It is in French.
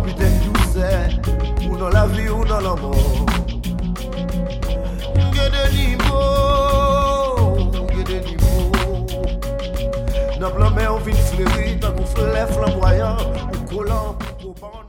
putain de douceur, ou dans la vie ou dans la mort. Gede niveau. Dans la mer, on vient fleurir, tant qu'on fleur flamboyant, ou collant, ou